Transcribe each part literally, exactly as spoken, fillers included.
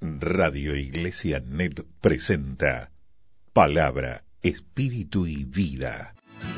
Radio Iglesia Net presenta Palabra, Espíritu y Vida.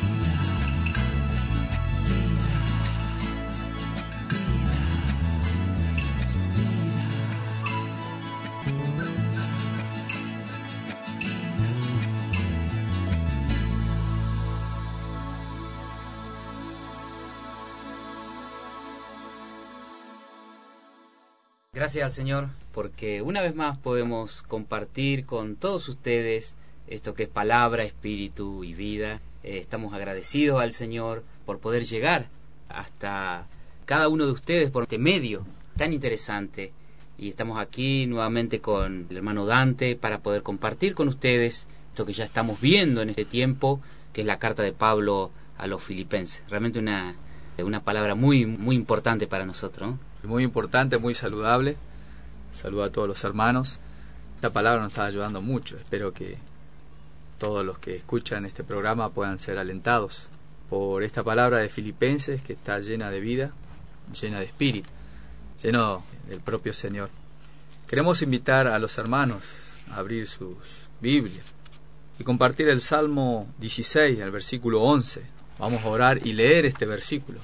Gracias al Señor porque una vez más podemos compartir con todos ustedes esto que es palabra, espíritu y vida. Eh, estamos agradecidos al Señor por poder llegar hasta cada uno de ustedes por este medio tan interesante. Y estamos aquí nuevamente con el hermano Dante para poder compartir con ustedes esto que ya estamos viendo en este tiempo, que es la carta de Pablo a los filipenses. Realmente una, una palabra muy, muy importante para nosotros, ¿no? Muy importante, muy saludable. Saludo a todos los hermanos. Esta palabra nos está ayudando mucho. Espero que todos los que escuchan este programa puedan ser alentados por esta palabra de Filipenses, que está llena de vida, llena de espíritu, lleno del propio Señor. Queremos invitar a los hermanos a abrir sus Biblias y compartir el Salmo dieciséis, el versículo once. Vamos a orar y leer este versículo.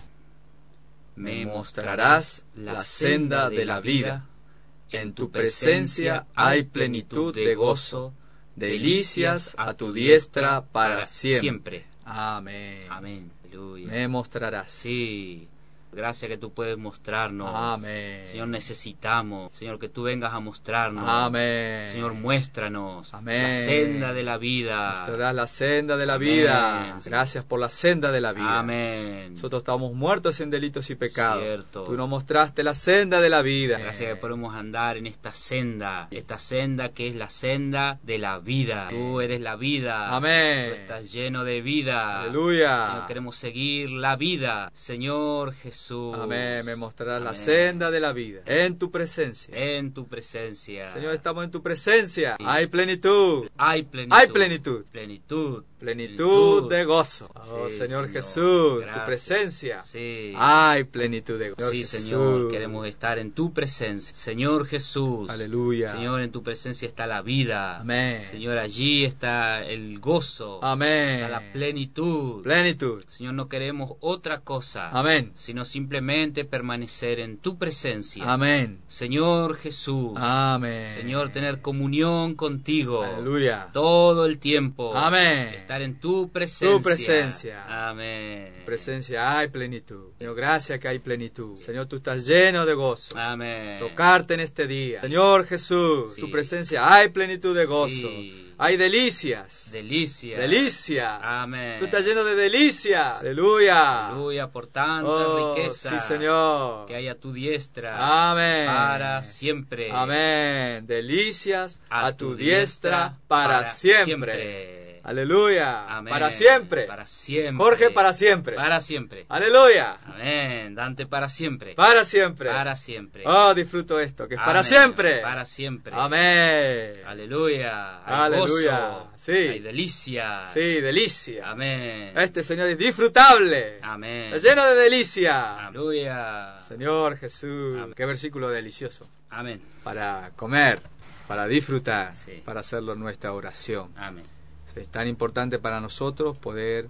Me mostrarás la senda de la vida, en tu presencia hay plenitud de gozo, delicias a tu diestra para siempre. Amén. Amén. Aleluya. Me mostrarás. Sí. Gracias que tú puedes mostrarnos. Amén. Señor, necesitamos. Señor, que tú vengas a mostrarnos. Amén. Señor, muéstranos. Amén. La senda de la vida. Mostrarás la senda de la Amén. vida. Gracias por la senda de la vida. Amén. Nosotros estábamos muertos en delitos y pecados. Cierto. Tú nos mostraste la senda de la vida. Gracias que podemos andar en esta senda. Esta senda que es la senda de la vida. Tú eres la vida. Amén. Tú estás lleno de vida. Aleluya. Señor, queremos seguir la vida. Señor Jesús. Amén. Me mostrarás la Amén. senda de la vida en tu presencia. En tu presencia. Señor, estamos en tu presencia. Sí. Hay plenitud. Hay plenitud. Hay plenitud. Plenitud. Plenitud de gozo. Oh, Sí, Señor, Señor. Jesús, Gracias. tu presencia. Sí. Hay plenitud de gozo. Sí, Jesús. Señor, queremos estar en tu presencia. Señor Jesús. Aleluya. Señor, en tu presencia está la vida. Amén. Señor, allí está el gozo. Amén. Está la plenitud. Plenitud. Señor, no queremos otra cosa. Amén. Sino simplemente permanecer en tu presencia. Amén. Señor Jesús. Amén. Señor, tener comunión contigo. Aleluya. Todo el tiempo. Amén. Estar en tu presencia. Tu presencia. Amén. En tu presencia hay plenitud. Señor, gracias que hay plenitud. Señor, tú estás lleno de gozo. Amén. Tocarte en este día. Señor Jesús, Sí. tu presencia hay plenitud de gozo. Sí. Hay delicias. Delicia. Delicia. Amén. Tú estás lleno de delicias. Aleluya. Aleluya por tanta Oh, riqueza. sí, Señor. Que hay a tu diestra. Amén. Para siempre. Amén. Delicias a, A tu tu diestra, diestra para, para siempre. siempre. Aleluya. Amén. Para siempre. Para siempre. Jorge, para siempre. Para siempre. Aleluya. Amén. Dante, para siempre. Para siempre. Para siempre. Oh, disfruto esto, que es para Amén. siempre. Para siempre. Amén. Aleluya. Hay Aleluya. gozo. Sí. Hay delicia. Sí, delicia. Amén. Este Señor es disfrutable. Amén. Está lleno de delicia. Aleluya. Señor Jesús. Amén. Qué versículo delicioso. Amén. Para comer, para disfrutar, Sí. para hacerlo nuestra oración. Amén. Es tan importante para nosotros poder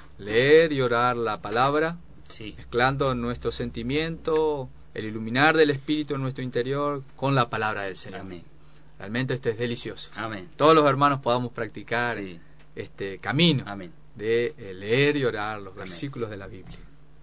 leer y orar la palabra, Sí. mezclando nuestro sentimiento, el iluminar del Espíritu en nuestro interior con la palabra del Señor. Amén. Realmente esto es delicioso. Amén. Todos los hermanos podamos practicar Sí. este camino Amén. de eh, leer y orar los Amén. versículos de la Biblia.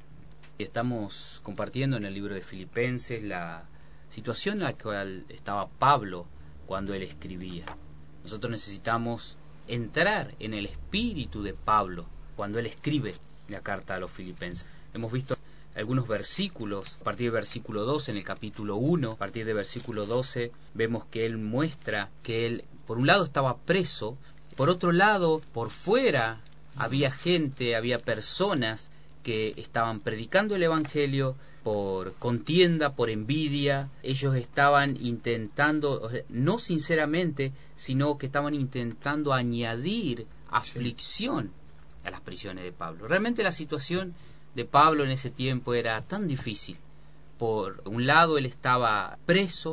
Y estamos compartiendo en el libro de Filipenses la situación en la cual estaba Pablo cuando él escribía. Nosotros necesitamos entrar en el espíritu de Pablo cuando él escribe la carta a los filipenses. Hemos visto algunos versículos, a partir del versículo doce en el capítulo uno, a partir del versículo doce vemos que él muestra que él, por un lado, estaba preso, por otro lado, por fuera había gente, había personas que estaban predicando el evangelio por contienda, por envidia. Ellos estaban intentando, o sea, no sinceramente, sino que estaban intentando añadir aflicción a las prisiones de Pablo. Realmente la situación de Pablo en ese tiempo era tan difícil. Por un lado él estaba preso,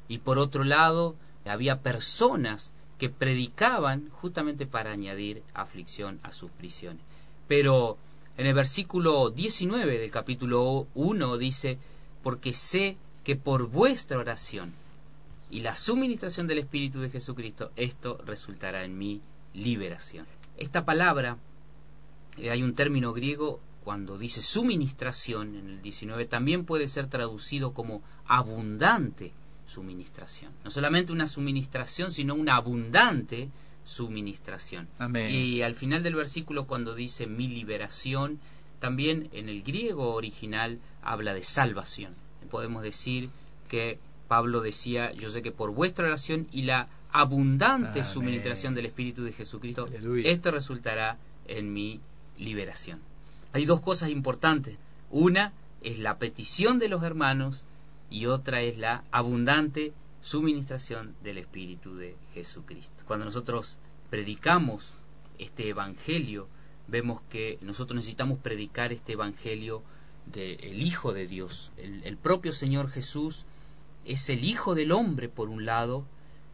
Y por otro lado, había personas que predicaban justamente para añadir aflicción a sus prisiones. Pero en el versículo diecinueve del capítulo uno dice: porque sé que por vuestra oración y la suministración del Espíritu de Jesucristo, esto resultará en mi liberación. Esta palabra, eh, hay un término griego, cuando dice suministración en el diecinueve, también puede ser traducido como abundante suministración. No solamente una suministración, sino una abundante suministración. Amén. Y al final del versículo, cuando dice mi liberación, también en el griego original habla de salvación. Podemos decir que Pablo decía: yo sé que por vuestra oración y la abundante Amén. suministración del Espíritu de Jesucristo, Aleluya. esto resultará en mi liberación. Hay dos cosas importantes. Una es la petición de los hermanos y otra es la abundante suministración del Espíritu de Jesucristo. Cuando nosotros predicamos este Evangelio, vemos que nosotros necesitamos predicar este Evangelio del Hijo de Dios. El, el propio Señor Jesús es el Hijo del hombre por un lado,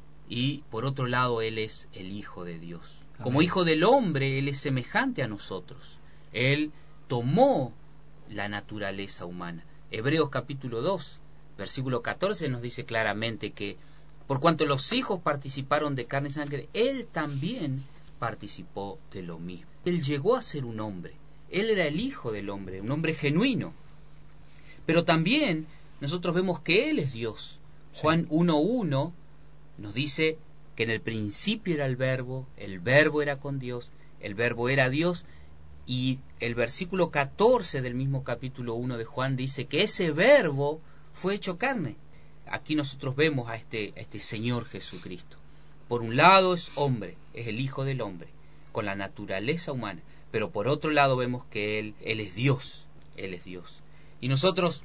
y por otro lado Él es el Hijo de Dios. Amén. Como Hijo del hombre, Él es semejante a nosotros. Él tomó la naturaleza humana. Hebreos capítulo dos, versículo catorce nos dice claramente que por cuanto los hijos participaron de carne y sangre, Él también participó de lo mismo. Él llegó a ser un hombre. Él era el Hijo del hombre, un hombre genuino. Pero también nosotros vemos que Él es Dios. Sí. Juan uno uno nos dice que en el principio era el Verbo, el Verbo era con Dios, el Verbo era Dios, y el versículo catorce del mismo capítulo uno de Juan dice que ese Verbo fue hecho carne. Aquí nosotros vemos a este, a este Señor Jesucristo. Por un lado es hombre, es el Hijo del hombre, con la naturaleza humana, pero por otro lado vemos que Él, Él es Dios, Él es Dios. Y nosotros,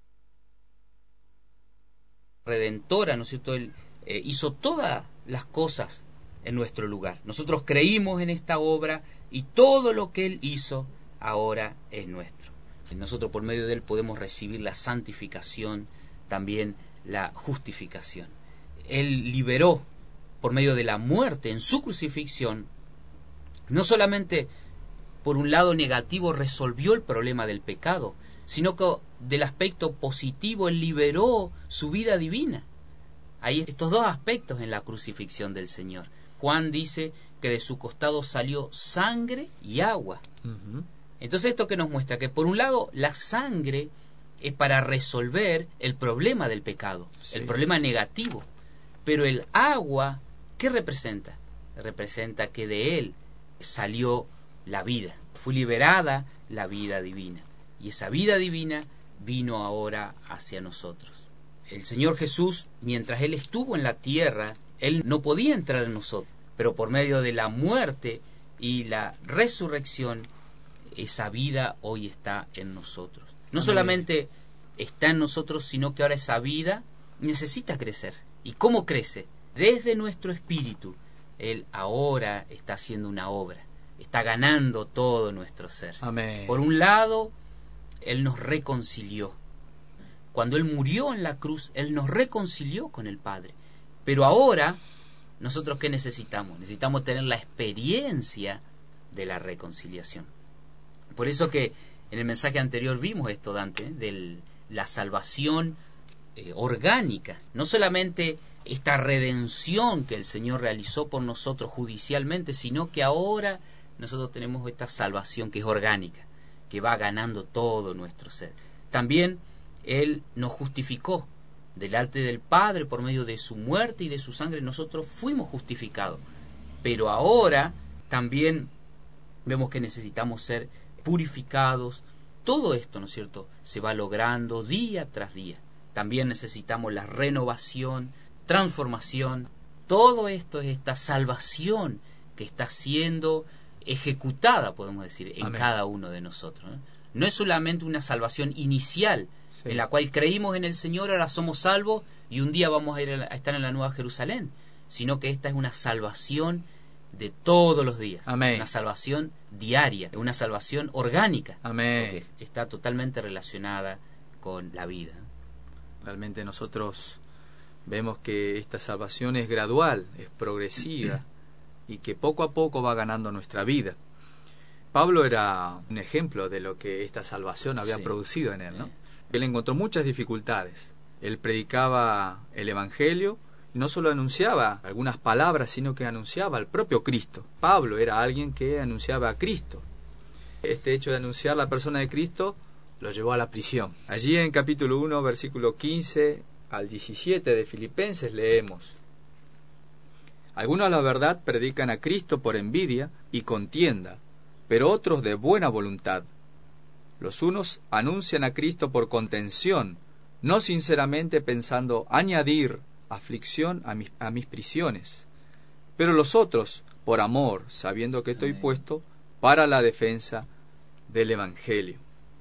Redentora, ¿no es cierto?, Él eh, hizo todas las cosas en nuestro lugar. Nosotros creímos en esta obra y todo lo que Él hizo ahora es nuestro. Y nosotros por medio de Él podemos recibir la santificación, también la justificación. Él liberó por medio de la muerte en su crucifixión, no solamente por un lado negativo resolvió el problema del pecado, sino que del aspecto positivo Él liberó su vida divina. Hay estos dos aspectos en la crucifixión del Señor. Juan dice que de su costado salió sangre y agua. Uh-huh. Entonces esto que nos muestra que por un lado la sangre es para resolver el problema del pecado, Sí. el problema negativo, pero el agua, ¿qué representa? Representa que de Él salió la vida, fue liberada la vida divina, y esa vida divina vino ahora hacia nosotros. El Señor Jesús, mientras Él estuvo en la tierra, Él no podía entrar en nosotros, pero por medio de la muerte y la resurrección, esa vida hoy está en nosotros. No Amén. Solamente está en nosotros, sino que ahora esa vida necesita crecer. ¿Y cómo crece? Desde nuestro espíritu. Él ahora está haciendo una obra, está ganando todo nuestro ser. Amén. Por un lado, Él nos reconcilió. Cuando Él murió en la cruz, Él nos reconcilió con el Padre. Pero ahora, ¿nosotros qué necesitamos? Necesitamos tener la experiencia de la reconciliación. Por eso que en el mensaje anterior vimos esto, Dante, ¿eh? de la salvación eh, orgánica. No solamente esta redención que el Señor realizó por nosotros judicialmente, sino que ahora nosotros tenemos esta salvación que es orgánica, que va ganando todo nuestro ser. También Él nos justificó delante del Padre por medio de su muerte y de su sangre. Nosotros fuimos justificados, pero ahora también vemos que necesitamos ser purificados. Todo esto, ¿no es cierto?, se va logrando día tras día. También necesitamos la renovación, transformación. Todo esto es esta salvación que está siendo ejecutada, podemos decir, en Amén. cada uno de nosotros, ¿eh? No es solamente una salvación inicial, Sí. en la cual creímos en el Señor, ahora somos salvos y un día vamos a ir a, la, a estar en la Nueva Jerusalén, sino que esta es una salvación de todos los días. Amén. Una salvación diaria, una salvación orgánica. Amén. Porque está totalmente relacionada con la vida. Realmente nosotros Vemos que esta salvación es gradual, es progresiva y que poco a poco va ganando nuestra vida. Pablo era un ejemplo de lo que esta salvación había sí. producido en él, ¿no? Él encontró muchas dificultades. Él predicaba el Evangelio, y no solo anunciaba algunas palabras, sino que anunciaba al propio Cristo. Pablo era alguien que anunciaba a Cristo. Este hecho de anunciar la persona de Cristo lo llevó a la prisión. Allí en capítulo uno, versículo quince al diecisiete de Filipenses leemos: algunos a la verdad predican a Cristo por envidia y contienda, pero otros de buena voluntad. Los unos anuncian a Cristo por contención, no sinceramente pensando añadir aflicción a mis, a mis prisiones, pero los otros por amor, sabiendo que estoy Amén. puesto para la defensa del Evangelio.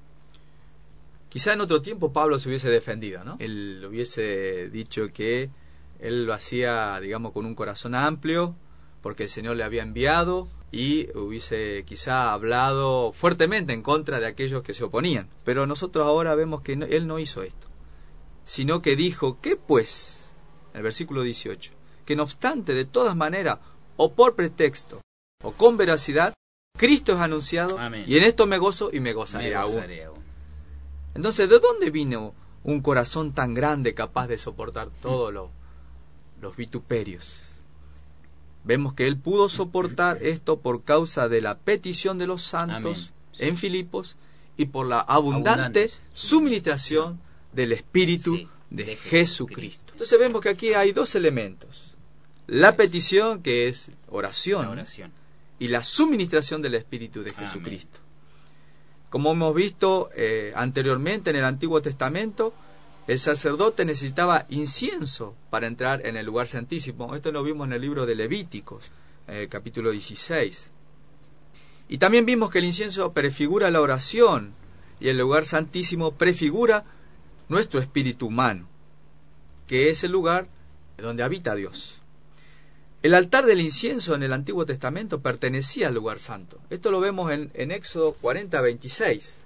Quizá en otro tiempo Pablo se hubiese defendido, ¿no? Él hubiese dicho que él lo hacía, digamos, con un corazón amplio, porque el Señor le había enviado, y hubiese quizá hablado fuertemente en contra de aquellos que se oponían. Pero nosotros ahora vemos que no, él no hizo esto, sino que dijo, ¿qué pues? En el versículo dieciocho, que no obstante, de todas maneras, o por pretexto, o con veracidad, Cristo es anunciado, Amén. Y en esto me gozo y me gozaré, Me aún. gozaré aún. Entonces, ¿de dónde vino un corazón tan grande capaz de soportar todos los, los vituperios? Vemos que él pudo soportar esto por causa de la petición de los santos Amén. en Filipos y por la abundante Abundantes. suministración del Espíritu Sí, de, de Jesucristo. Jesucristo. Entonces vemos que aquí hay dos elementos. La petición, que es oración, La oración. y la suministración del Espíritu de Amén. Jesucristo. Como hemos visto eh, anteriormente en el Antiguo Testamento, el sacerdote necesitaba incienso para entrar en el lugar santísimo. Esto lo vimos en el libro de Levíticos, eh, capítulo dieciséis. Y también vimos que el incienso prefigura la oración y el lugar santísimo prefigura nuestro espíritu humano, que es el lugar donde habita Dios. El altar del incienso en el Antiguo Testamento pertenecía al lugar santo. Esto lo vemos en, en Éxodo cuarenta, veintiséis.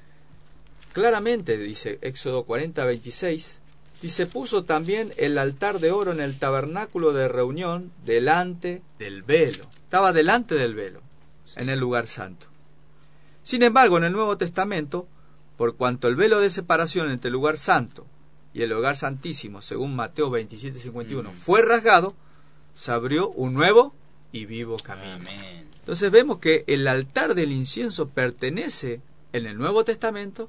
Claramente dice Éxodo cuarenta, veintiséis, y se puso también el altar de oro en el tabernáculo de reunión delante del velo. Estaba delante del velo, en el lugar santo. Sin embargo, en el Nuevo Testamento, por cuanto el velo de separación entre el lugar santo y el lugar santísimo, según Mateo veintisiete, cincuenta y uno, mm. fue rasgado, se abrió un nuevo y vivo camino. Amén. Entonces vemos que el altar del incienso pertenece en el Nuevo Testamento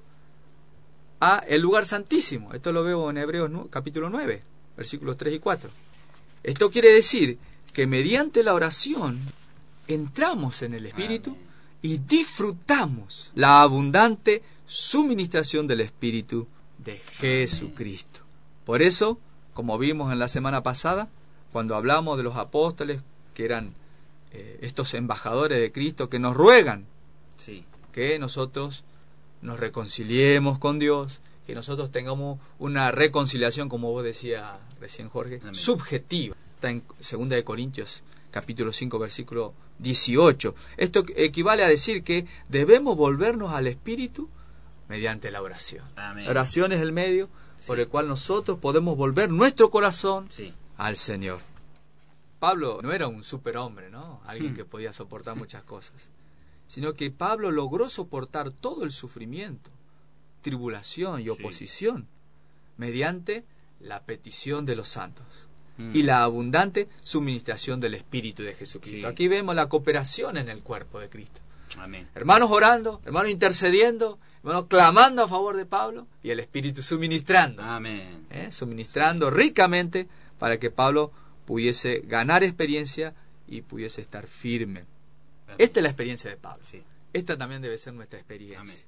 a el lugar santísimo. Esto lo veo en Hebreos capítulo nueve, versículos tres y cuatro. Esto quiere decir que mediante la oración entramos en el Espíritu. Amén. Y disfrutamos la abundante suministración del Espíritu de Jesucristo. Amén. Por eso, como vimos en la semana pasada, cuando hablamos de los apóstoles, que eran eh, estos embajadores de Cristo, que nos ruegan sí. que nosotros nos reconciliemos con Dios, que nosotros tengamos una reconciliación, como vos decías recién, Jorge, Amén. Subjetiva. Está en segunda de Corintios, capítulo cinco, versículo dieciocho. Esto equivale a decir que debemos volvernos al Espíritu mediante la oración. Amén. La oración es el medio sí. por el cual nosotros podemos volver nuestro corazón sí. al Señor. Pablo no era un superhombre, ¿no? Alguien hmm. que podía soportar muchas cosas, sino que Pablo logró soportar todo el sufrimiento, tribulación y oposición sí. mediante la petición de los santos hmm. y la abundante suministración del Espíritu de Jesucristo. Sí. Aquí vemos la cooperación en el cuerpo de Cristo. Amén. Hermanos orando, hermanos intercediendo, hermanos clamando a favor de Pablo y el Espíritu suministrando. Amén. ¿Eh? Suministrando sí. ricamente para que Pablo pudiese ganar experiencia y pudiese estar firme. Amén. Esta es la experiencia de Pablo. Sí. Esta también debe ser nuestra experiencia. Amén.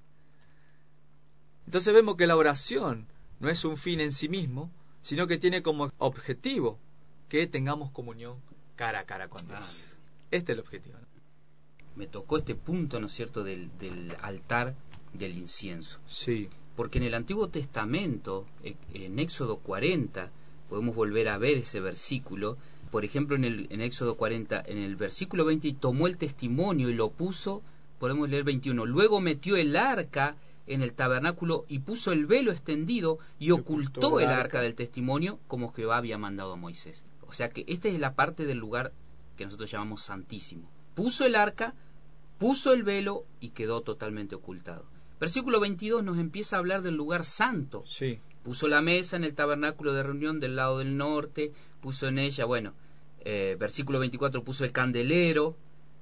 Entonces vemos que la oración no es un fin en sí mismo, sino que tiene como objetivo que tengamos comunión cara a cara con Dios. Amén. Este es el objetivo, ¿no? Me tocó este punto, ¿no es cierto?, del, del altar del incienso. Sí. Porque en el Antiguo Testamento, en Éxodo cuarenta, podemos volver a ver ese versículo. Por ejemplo, en el en Éxodo cuarenta, en el versículo veinte, tomó el testimonio y lo puso, podemos leer veintiuno, luego metió el arca en el tabernáculo y puso el velo extendido y ocultó, ocultó el arca. arca del testimonio como Jehová había mandado a Moisés. O sea que esta es la parte del lugar que nosotros llamamos santísimo. Puso el arca, puso el velo y quedó totalmente ocultado. Versículo veintidós nos empieza a hablar del lugar santo. Sí. Puso la mesa en el tabernáculo de reunión del lado del norte, puso en ella, bueno, eh, versículo veinticuatro puso el candelero,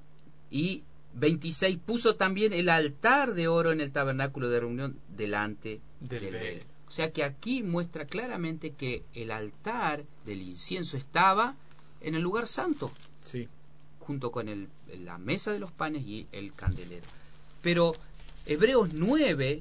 y veintiséis puso también el altar de oro en el tabernáculo de reunión delante del, del velo. O sea que aquí muestra claramente que el altar del incienso estaba en el lugar santo, sí, junto con el, la mesa de los panes y el candelero. Pero Hebreos nueve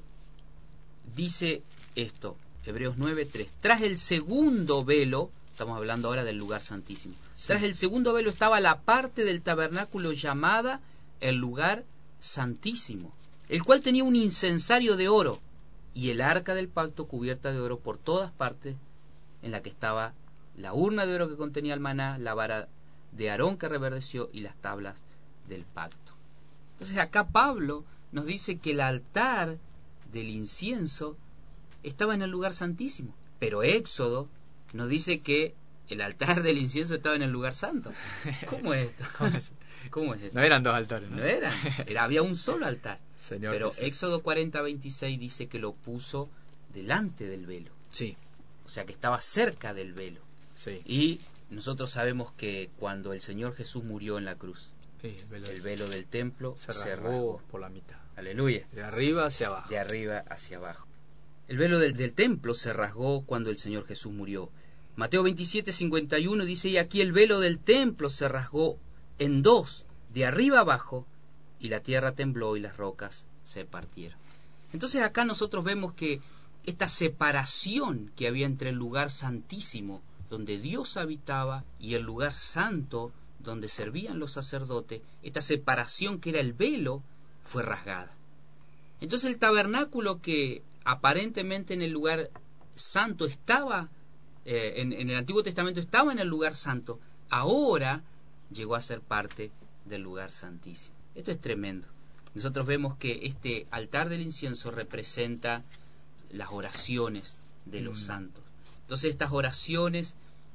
dice esto, Hebreos nueve tres, tras el segundo velo, estamos hablando ahora del lugar santísimo, sí. Tras el segundo velo estaba la parte del tabernáculo llamada el lugar santísimo, el cual tenía un incensario de oro y el arca del pacto cubierta de oro por todas partes, en la que estaba la urna de oro que contenía el maná, la vara de Aarón que reverdeció y las tablas del pacto. Entonces acá Pablo nos dice que el altar del incienso estaba en el lugar santísimo, pero Éxodo nos dice que el altar del incienso estaba en el lugar santo. ¿Cómo es esto? ¿Cómo es? ¿Cómo es esto? No eran dos altares, ¿no? No eran, era, había un solo altar. Señor pero Jesús. Éxodo cuarenta veintiséis dice que lo puso delante del velo. Sí. O sea que estaba cerca del velo. Sí. Y nosotros sabemos que cuando el Señor Jesús murió en la cruz, sí, el, velo, el velo del templo se rasgó, se rasgó por la mitad. Aleluya. De arriba hacia abajo. De arriba hacia abajo. El velo del, del templo se rasgó cuando el Señor Jesús murió. Mateo veintisiete cincuenta y uno dice, y aquí el velo del templo se rasgó en dos, de arriba abajo, y la tierra tembló y las rocas se partieron. Entonces acá nosotros vemos que esta separación que había entre el lugar santísimo, donde Dios habitaba, y el lugar santo, donde servían los sacerdotes, esta separación que era el velo, fue rasgada. Entonces el tabernáculo que aparentemente en el lugar santo estaba, eh, en, en el Antiguo Testamento estaba en el lugar santo, ahora llegó a ser parte del lugar santísimo. Esto es tremendo. Nosotros vemos que este altar del incienso representa las oraciones de los mm. santos. Entonces estas oraciones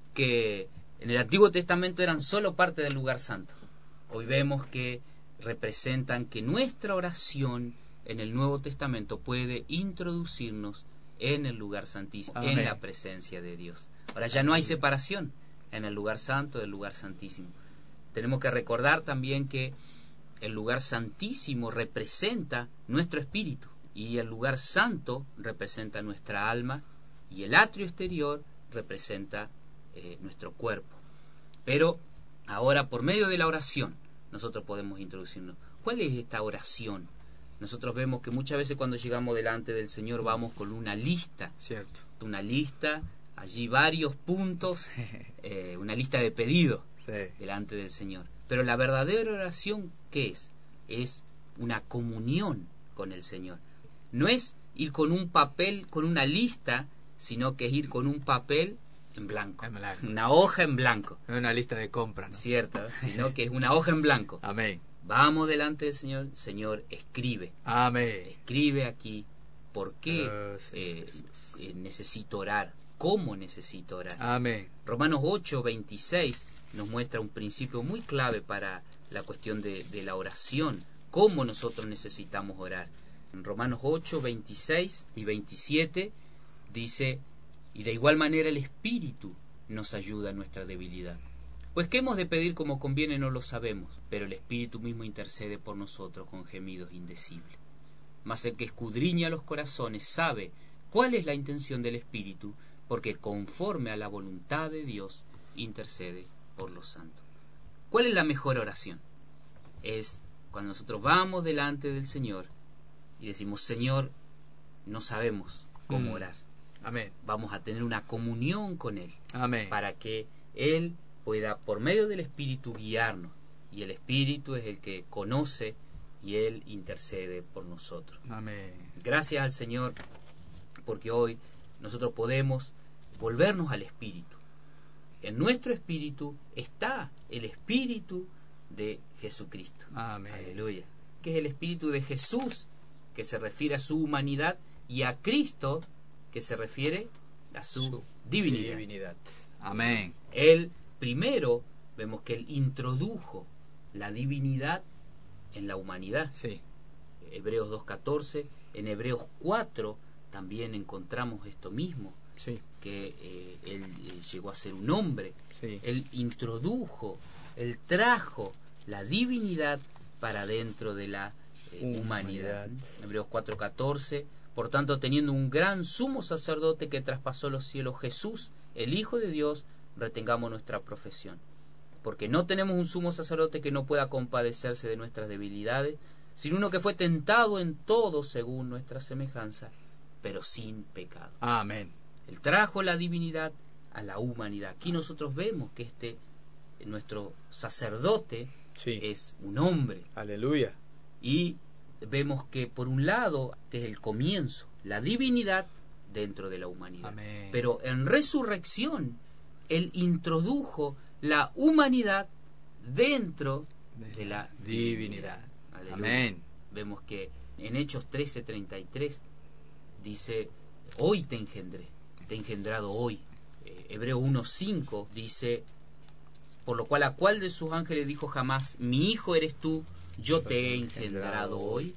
que en el Antiguo Testamento eran solo parte del lugar santo, hoy vemos que representan que nuestra oración en el Nuevo Testamento puede introducirnos en el lugar santísimo, Amén. En la presencia de Dios. Ahora ya no hay separación en el lugar santo del lugar santísimo. Tenemos que recordar también que el lugar santísimo representa nuestro espíritu y el lugar santo representa nuestra alma y el atrio exterior representa eh, nuestro cuerpo. Pero ahora por medio de la oración nosotros podemos introducirnos. ¿Cuál es esta oración? Nosotros vemos que muchas veces cuando llegamos delante del Señor vamos con una lista. Cierto. Una lista, allí varios puntos, eh, una lista de pedidos sí. delante del Señor. Pero la verdadera oración, ¿qué es? Es una comunión con el Señor. No es ir con un papel, con una lista, sino que es ir con un papel en blanco. En blanco. Una hoja en blanco. No es una lista de compra, ¿no? Cierto, sino que es una hoja en blanco. Amén. Vamos delante del Señor, Señor, escribe. Amén. Escribe aquí por qué oh, sí, eh, eh, necesito orar, cómo necesito orar. Amén. Romanos ocho veintiséis nos muestra un principio muy clave para la cuestión de, de la oración, cómo nosotros necesitamos orar. En Romanos ocho veintiséis y veintisiete dice, y de igual manera el Espíritu nos ayuda en nuestra debilidad. Pues qué hemos de pedir como conviene no lo sabemos, pero el Espíritu mismo intercede por nosotros con gemidos indecibles. Mas el que escudriña los corazones sabe cuál es la intención del Espíritu, porque conforme a la voluntad de Dios intercede por los santos. ¿Cuál es la mejor oración? Es cuando nosotros vamos delante del Señor y decimos, Señor, no sabemos cómo mm. orar. Amén. Vamos a tener una comunión con Él. Amén. Para que Él pueda, por medio del Espíritu, guiarnos. Y el Espíritu es el que conoce y Él intercede por nosotros. Amén. Gracias al Señor, porque hoy nosotros podemos volvernos al Espíritu. En nuestro espíritu está el Espíritu de Jesucristo. Amén. Aleluya. Que es el Espíritu de Jesús que se refiere a su humanidad, y a Cristo, que se refiere a su, su divinidad. divinidad. Amén. Él primero, vemos que él introdujo la divinidad en la humanidad. Sí. Hebreos dos catorce, en Hebreos cuatro también encontramos esto mismo, sí. que eh, él eh, llegó a ser un hombre. Sí. Él introdujo, él trajo la divinidad para dentro de la eh, humanidad. humanidad. Hebreos cuatro catorce, por tanto, teniendo un gran sumo sacerdote que traspasó los cielos, Jesús, el Hijo de Dios, retengamos nuestra profesión. Porque no tenemos un sumo sacerdote que no pueda compadecerse de nuestras debilidades, sino uno que fue tentado en todo según nuestra semejanza, pero sin pecado. Amén. Él trajo la divinidad a la humanidad. Aquí nosotros vemos que este nuestro sacerdote sí. es un hombre. Aleluya. Y vemos que por un lado este es el comienzo, la divinidad dentro de la humanidad. Amén. Pero en resurrección él introdujo la humanidad dentro de, de la divinidad. divinidad. Amén. Vemos que en Hechos trece treinta y tres dice: hoy te engendré, te he engendrado hoy. eh, Hebreo uno cinco dice: por lo cual a cuál de sus ángeles dijo jamás, mi hijo eres tú, yo te he engendrado hoy.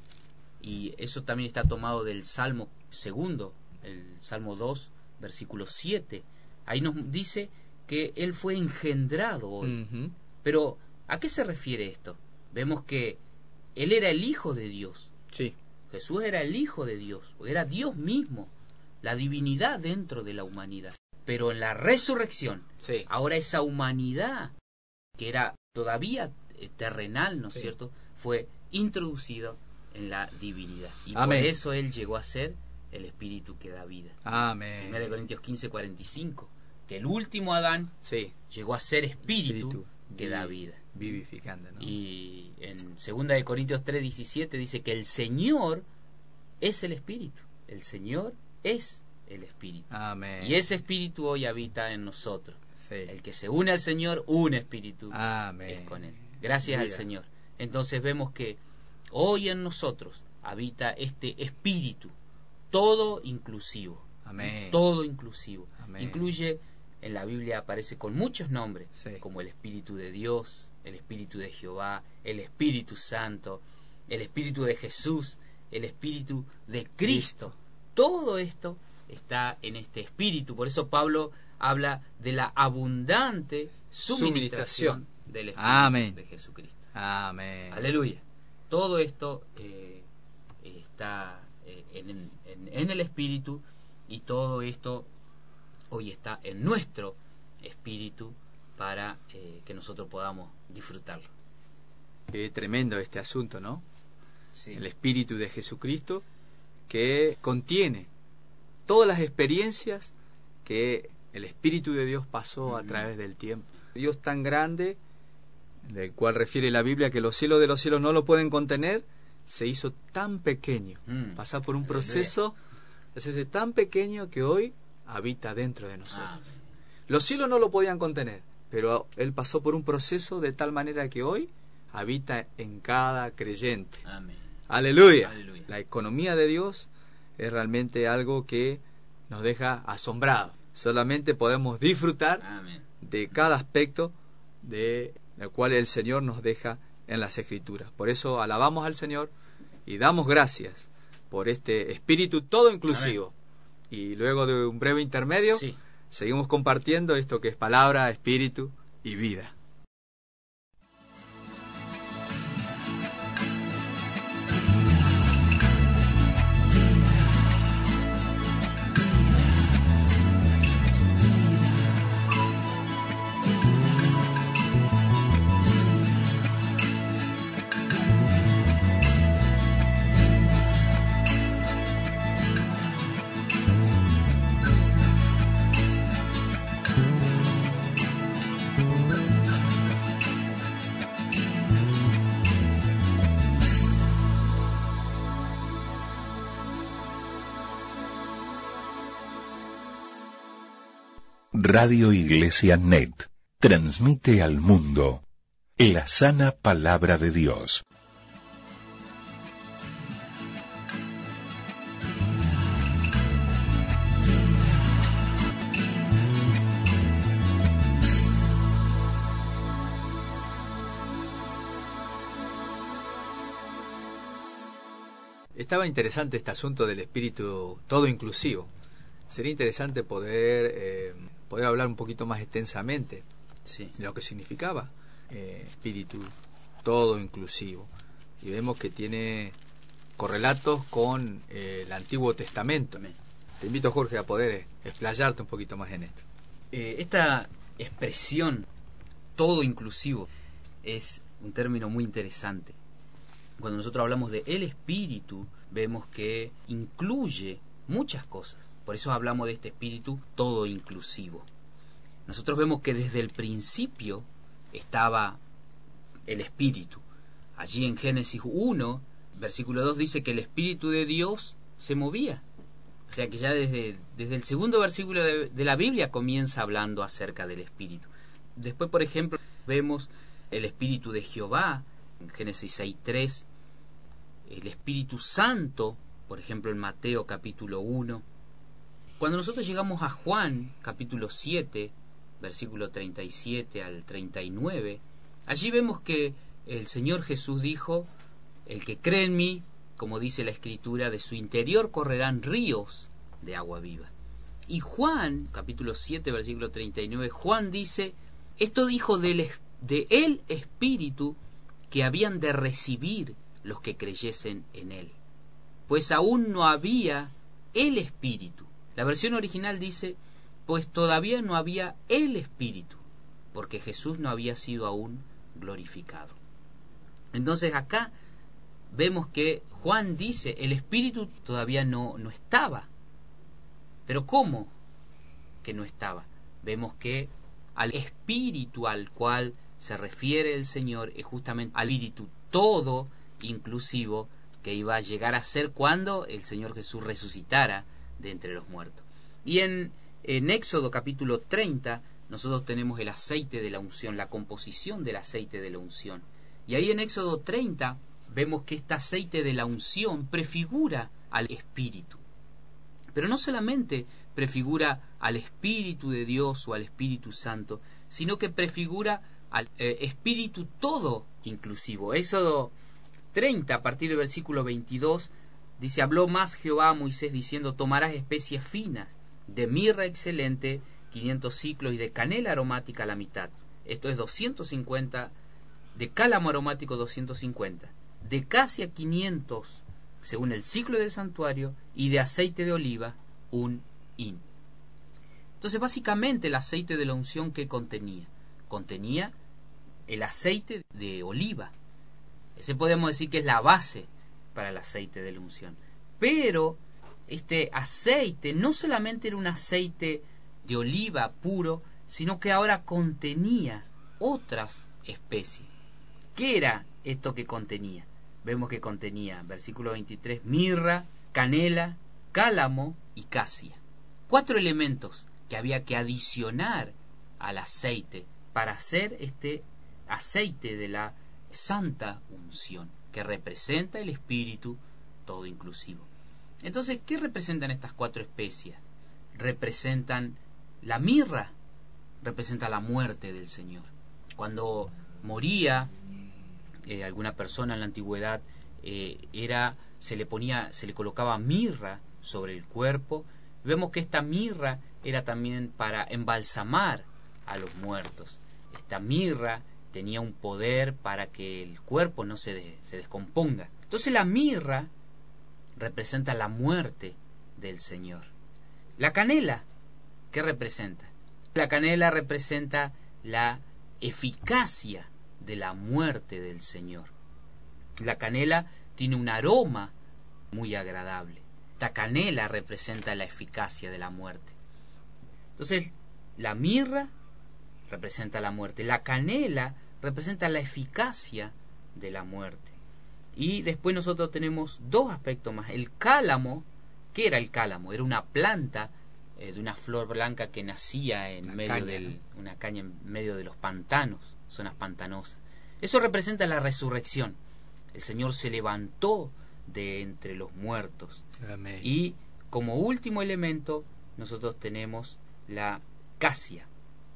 Y eso también está tomado del Salmo segundo, el Salmo dos, versículo siete. Ahí nos dice que él fue engendrado hoy. Uh-huh. Pero ¿a qué se refiere esto? Vemos que él era el Hijo de Dios. Sí. Jesús era el Hijo de Dios, era Dios mismo, la divinidad dentro de la humanidad. Pero en la resurrección, sí. ahora esa humanidad, que era todavía terrenal, ¿no es sí. cierto?, fue introducido en la divinidad. Y Amén. Por eso él llegó a ser el Espíritu que da vida. Amén. primera de Corintios quince cuarenta y cinco, que el último Adán sí. llegó a ser Espíritu, Espíritu que da vida. Vivificante, ¿no? Y en segunda de Corintios tres diecisiete dice que el Señor es el Espíritu. El Señor es el Espíritu. Amén. Y ese Espíritu hoy habita en nosotros. Sí. El que se une al Señor, un Espíritu Amén. es con Él. Gracias Mira. al Señor. Entonces vemos que hoy en nosotros habita este Espíritu, todo inclusivo. Amén. Todo inclusivo. Amén. Incluye, en la Biblia aparece con muchos nombres, sí. como el Espíritu de Dios, el Espíritu de Jehová, el Espíritu Santo, el Espíritu de Jesús, el Espíritu de Cristo. Cristo. Todo esto está en este Espíritu. Por eso Pablo habla de la abundante suministración del Espíritu Amén. de Jesucristo. Amén. Aleluya. Todo esto eh, está eh, en, en, en el Espíritu, y todo esto hoy está en nuestro Espíritu para eh, que nosotros podamos disfrutarlo. Qué tremendo este asunto, ¿no? Sí. El Espíritu de Jesucristo, que contiene todas las experiencias que el Espíritu de Dios pasó uh-huh. a través del tiempo. Dios tan grande, del cual refiere la Biblia que los cielos de los cielos no lo pueden contener, se hizo tan pequeño, mm. pasar por un proceso, hacerse tan pequeño que hoy habita dentro de nosotros. Ah. Los cielos no lo podían contener, pero Él pasó por un proceso de tal manera que hoy habita en cada creyente. Amén. Aleluya. Aleluya. La economía de Dios es realmente algo que nos deja asombrados. Solamente podemos disfrutar Amén. de cada aspecto de el cual el Señor nos deja en las Escrituras. Por eso alabamos al Señor y damos gracias por este espíritu todo inclusivo. Amén. Y luego de un breve intermedio, sí. seguimos compartiendo esto que es palabra, espíritu y vida. Radio Iglesia Net transmite al mundo la sana palabra de Dios. Estaba interesante este asunto del espíritu todo inclusivo. Sería interesante poder eh, poder hablar un poquito más extensamente Sí. de lo que significaba eh, espíritu todo inclusivo. Y vemos que tiene correlatos con eh, el Antiguo Testamento. Amén. Te invito, Jorge, a poder eh, explayarte un poquito más en esto. Eh, esta expresión todo inclusivo es un término muy interesante. Cuando nosotros hablamos de el espíritu, vemos que incluye muchas cosas. Por eso hablamos de este espíritu todo inclusivo. Nosotros vemos que desde el principio estaba el espíritu. Allí en Génesis uno, versículo dos, dice que el espíritu de Dios se movía. O sea que ya desde, desde el segundo versículo de, de la Biblia comienza hablando acerca del espíritu. Después, por ejemplo, vemos el espíritu de Jehová en Génesis seis tres, el Espíritu Santo, por ejemplo, en Mateo capítulo uno. Cuando nosotros llegamos a Juan capítulo siete, versículo treinta y siete al treinta y nueve, allí vemos que el Señor Jesús dijo: el que cree en mí, como dice la Escritura, de su interior correrán ríos de agua viva. Y Juan capítulo siete, versículo treinta y nueve, Juan dice: esto dijo del, de el Espíritu que habían de recibir los que creyesen en él, pues aún no había el Espíritu. La versión original dice: pues todavía no había el Espíritu, porque Jesús no había sido aún glorificado. Entonces acá vemos que Juan dice: el Espíritu todavía no, no estaba. ¿Pero cómo que no estaba? Vemos que al Espíritu al cual se refiere el Señor es justamente al Espíritu todo inclusivo que iba a llegar a ser cuando el Señor Jesús resucitara de entre los muertos. Y en, en Éxodo capítulo treinta nosotros tenemos el aceite de la unción, la composición del aceite de la unción. Y ahí en Éxodo treinta vemos que este aceite de la unción prefigura al Espíritu. Pero no solamente prefigura al Espíritu de Dios o al Espíritu Santo, sino que prefigura al eh, Espíritu todo inclusivo. Éxodo treinta, a partir del versículo veintidós, dice: habló más Jehová a Moisés diciendo: tomarás especies finas, de mirra excelente, quinientos siclos, y de canela aromática la mitad. Esto es doscientos cincuenta, de cálamo aromático doscientos cincuenta, de casia quinientos, según el ciclo del santuario, y de aceite de oliva un hin. Entonces, básicamente, el aceite de la unción, ¿qué contenía? Contenía el aceite de oliva. Ese podemos decir que es la base para el aceite de la unción. Pero este aceite no solamente era un aceite de oliva puro, sino que ahora contenía otras especies. ¿Qué era esto que contenía? Vemos que contenía, versículo veintitrés, mirra, canela, cálamo y casia. Cuatro elementos que había que adicionar al aceite para hacer este aceite de la santa unción, que representa el Espíritu todo inclusivo. Entonces, ¿qué representan estas cuatro especias? Representan la mirra, representa la muerte del Señor. Cuando moría eh, alguna persona en la antigüedad, eh, era se le ponía, se le colocaba mirra sobre el cuerpo. Vemos que esta mirra era también para embalsamar a los muertos. Esta mirra tenía un poder para que el cuerpo no se, de, se descomponga. Entonces la mirra representa la muerte del Señor. La canela, ¿qué representa? La canela representa la eficacia de la muerte del Señor. La canela tiene un aroma muy agradable. Esta canela representa la eficacia de la muerte. Entonces, la mirra representa la muerte. La canela representa la eficacia de la muerte. Y después nosotros tenemos dos aspectos más. El cálamo, ¿qué era el cálamo? Era una planta eh, de una flor blanca que nacía en una medio caña, del, ¿no? una caña en medio de los pantanos, zonas pantanosas. Eso representa la resurrección. El Señor se levantó de entre los muertos. Amén. Y como último elemento nosotros tenemos la casia,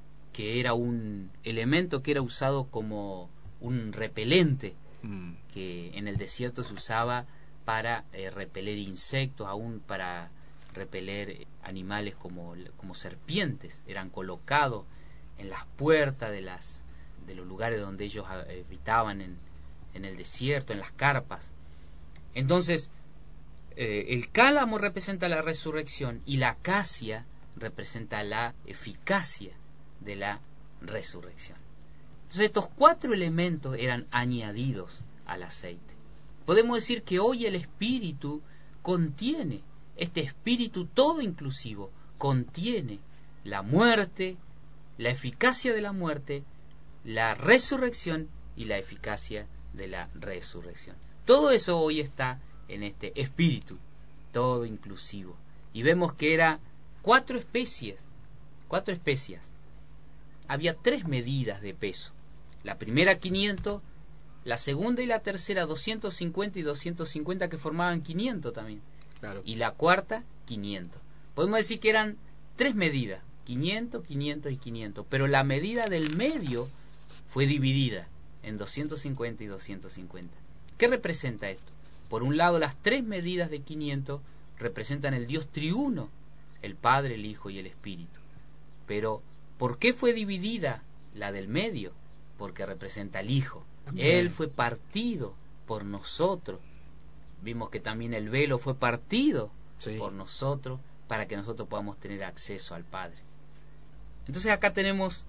que era un elemento que era usado como un repelente, mm. que en el desierto se usaba para eh, repeler insectos, aún para repeler animales como, como serpientes. Eran colocados en las puertas de, las, de los lugares donde ellos habitaban en, en el desierto, en las carpas. Entonces, eh, el cálamo representa la resurrección y la acacia representa la eficacia de la resurrección. Entonces, estos cuatro elementos eran añadidos al aceite. Podemos decir que hoy el Espíritu contiene, este Espíritu todo inclusivo, contiene la muerte, la eficacia de la muerte, la resurrección y la eficacia de la resurrección. Todo eso hoy está en este Espíritu todo inclusivo. Y vemos que era cuatro especies, cuatro especias. Había tres medidas de peso. La primera quinientos, la segunda y la tercera doscientos cincuenta y doscientos cincuenta, que formaban quinientos también. Claro. Y la cuarta quinientos. Podemos decir que eran tres medidas, quinientos, quinientos y quinientos, pero la medida del medio fue dividida en doscientos cincuenta y doscientos cincuenta. ¿Qué representa esto? Por un lado, las tres medidas de quinientos representan el Dios triuno, el Padre, el Hijo y el Espíritu. Pero, ¿por qué fue dividida la del medio? Porque representa al Hijo. Amén. Él fue partido por nosotros. Vimos que también el velo fue partido sí. por nosotros, para que nosotros podamos tener acceso al Padre. Entonces acá tenemos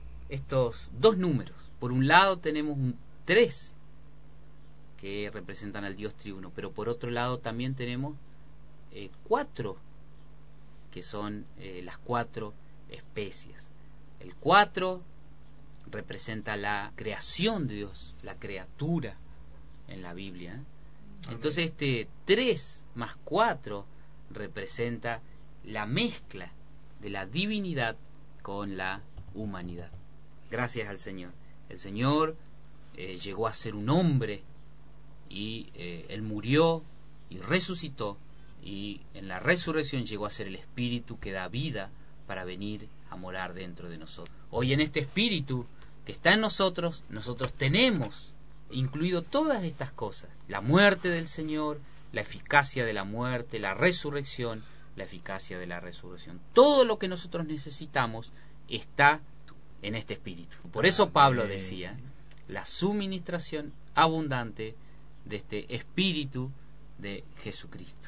estos dos números. Por un lado tenemos un tres, que representan al Dios triuno, pero por otro lado también tenemos eh, cuatro, que son eh, las cuatro especies. El cuatro representa la creación de Dios, la criatura en la Biblia, ¿eh? Entonces este tres más cuatro representa la mezcla de la divinidad con la humanidad. Gracias al Señor. El Señor eh, llegó a ser un hombre y eh, Él murió y resucitó, y en la resurrección llegó a ser el Espíritu que da vida para venir a morar dentro de nosotros. Hoy en este Espíritu que está en nosotros, nosotros tenemos incluido todas estas cosas: la muerte del Señor, la eficacia de la muerte, la resurrección, la eficacia de la resurrección. Todo lo que nosotros necesitamos está en este Espíritu. Por eso Pablo decía, la suministración abundante de este Espíritu de Jesucristo.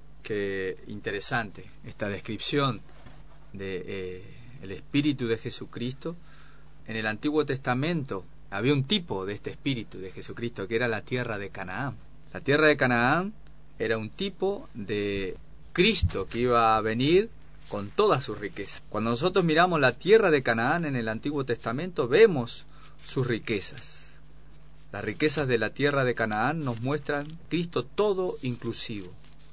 Qué interesante esta descripción de eh, el Espíritu de Jesucristo. En el Antiguo Testamento había un tipo de este Espíritu de Jesucristo, que era la tierra de Canaán. La tierra de Canaán era un tipo de Cristo que iba a venir con toda su riqueza. Cuando nosotros miramos la tierra de Canaán en el Antiguo Testamento, vemos sus riquezas. Las riquezas de la tierra de Canaán nos muestran Cristo todo inclusivo.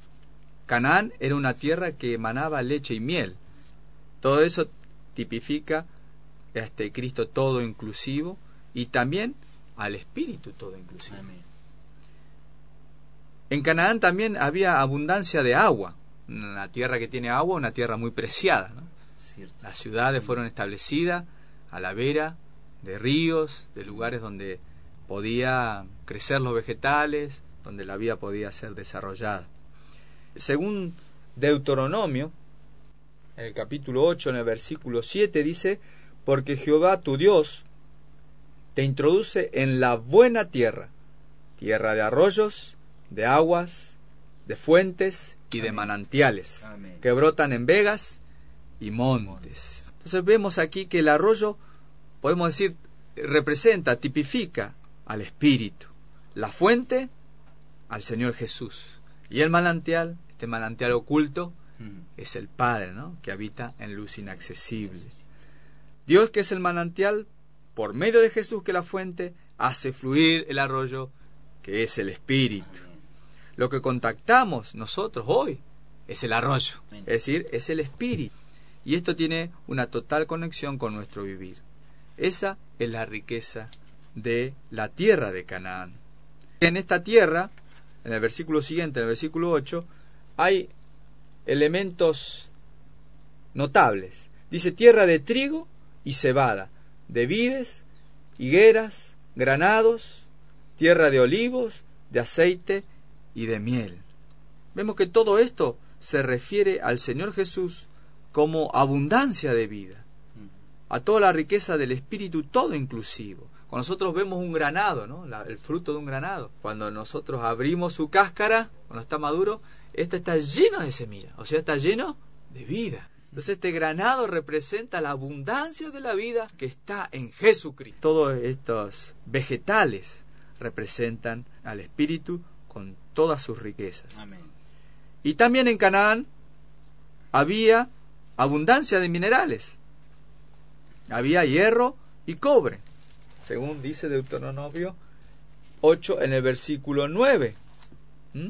Canaán era una tierra que emanaba leche y miel. Todo eso tipifica a este Cristo todo inclusivo y también al Espíritu todo inclusivo. Amén. En Canaán también había abundancia de agua. Una tierra que tiene agua, una tierra muy preciada, ¿no? Cierto. Las ciudades fueron establecidas a la vera de ríos, de lugares donde podían crecer los vegetales, donde la vida podía ser desarrollada. Según Deuteronomio, en el capítulo ocho, en el versículo siete, dice: porque Jehová tu Dios te introduce en la buena tierra, tierra de arroyos, de aguas, de fuentes y Amén. De manantiales, Amén. Que brotan en vegas y montes. Entonces vemos aquí que el arroyo, podemos decir, representa, tipifica al Espíritu, la fuente al Señor Jesús, y el manantial, este manantial oculto, mm. es el Padre, ¿no? Que habita en luz inaccesible. Dios, que es el manantial, por medio de Jesús, que es la fuente, hace fluir el arroyo, que es el Espíritu. Amén. Lo que contactamos nosotros hoy es el arroyo, Amén. Es decir, es el Espíritu. Y esto tiene una total conexión con nuestro vivir. Esa es la riqueza de la tierra de Canaán. En esta tierra, en el versículo siguiente, en el versículo ocho, hay elementos notables. Dice: tierra de trigo y cebada, de vides, higueras, granados, tierra de olivos, de aceite y de miel. Vemos que todo esto se refiere al Señor Jesús como abundancia de vida, a toda la riqueza del Espíritu, todo inclusivo. Cuando nosotros vemos un granado, ¿no? La, el fruto de un granado, cuando nosotros abrimos su cáscara, cuando está maduro, este está lleno de semillas, o sea, está lleno de vida. Entonces este granado representa la abundancia de la vida que está en Jesucristo. Todos estos vegetales representan al Espíritu con todas sus riquezas. Amén. Y también en Canaán había abundancia de minerales. Había hierro y cobre, según dice Deuteronomio ocho en el versículo nueve. ¿Mm?